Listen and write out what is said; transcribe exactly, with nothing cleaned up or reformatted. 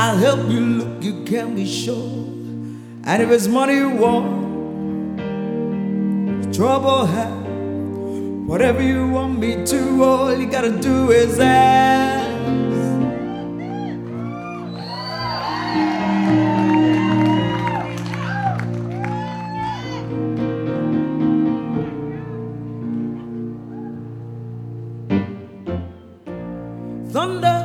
I'll help you look, you can be sure. And if it's money you want, trouble have, whatever you want me to, all you gotta do is ask. Thunder